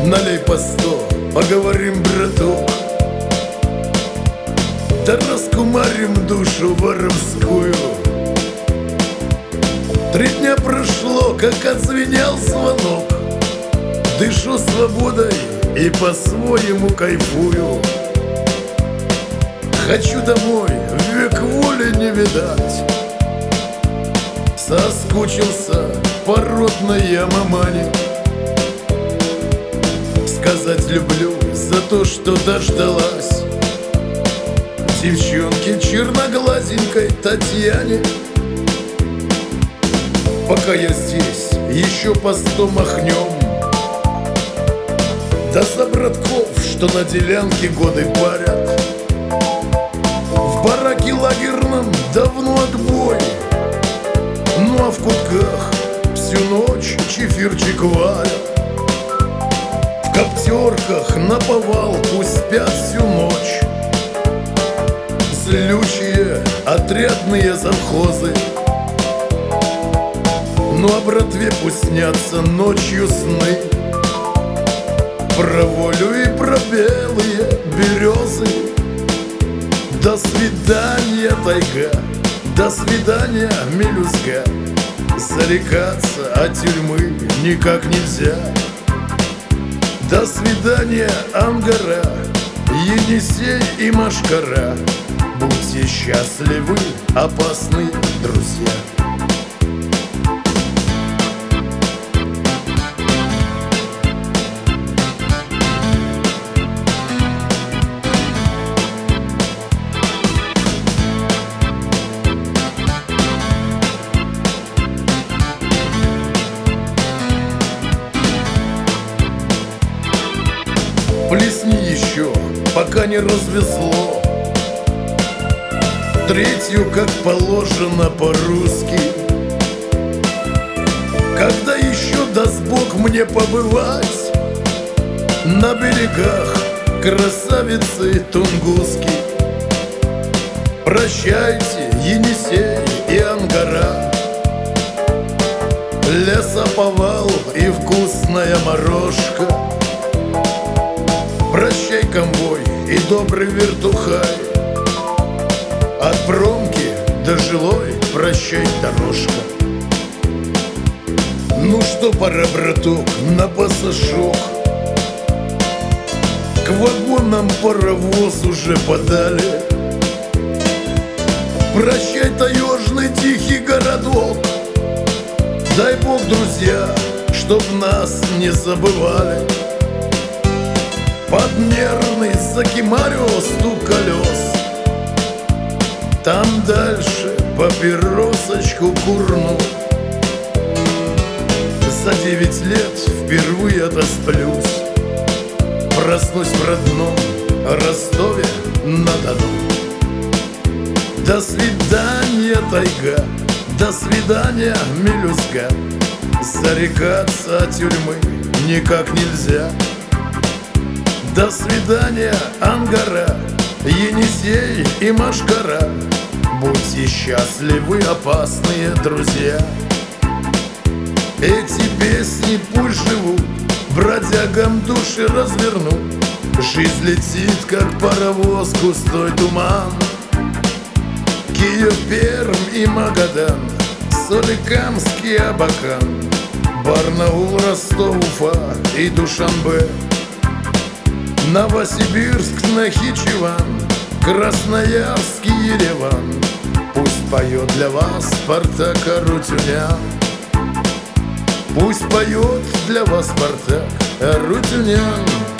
Налей по 100, поговорим, браток, да раскумарим душу воровскую. 3 дня прошло, как отзвенел звонок. Дышу свободой и по-своему кайфую. Хочу домой, век воли не видать. Соскучился по родной я мамане. Сказать люблю за то, что дождалась девчонке черноглазенькой Татьяне. Пока я здесь, еще по 100 махнем, да за братков, что на делянке годы парят. В бараке лагерном давно отбой, ну а в кутках всю ночь чефирчик варят. В коптерках наповал пусть спят всю ночь злючие отрядные завхозы. Ну а братве пусть снятся ночью сны про волю и про белые березы. До свидания, тайга, до свидания, мелюзга. Зарекаться от тюрьмы никак нельзя. До свидания, Ангара, Енисей и Машкара. Будьте счастливы, опасные друзья. Плесни еще, пока не развезло. 3-ю, как положено по-русски. Когда еще даст Бог мне побывать на берегах красавицы Тунгуски. Прощайте, Енисей и Ангара, лесоповал и вкусная морожка. Прощай, конвой и добрый вертухай, от промки до жилой прощай, дорожка. Ну что, пора, браток, на пассажок. К вагонам паровоз уже подали. Прощай, таежный тихий городок. Дай Бог, друзья, чтоб нас не забывали. Под нервный закимарю стук колес. Там дальше папиросочку курну. За 9 лет впервые отосплюсь. Проснусь в родном Ростове-на-Дону. До свидания, тайга, до свидания, мелюзга. Зарекаться от тюрьмы никак нельзя. До свидания, Ангара, Енисей и Машкара. Будьте счастливы, опасные друзья. Эти песни пусть живут, бродягам души развернут. Жизнь летит, как паровоз, густой туман. Киев, Пермь и Магадан, Соликамск и Абакан, Барнаул, Ростов, Уфа и Душанбе, Новосибирск, Нахичеван, Красноярск и Ереван. Пусть поет для вас Спартак Арутюнян. Пусть поет для вас Спартак Арутюнян.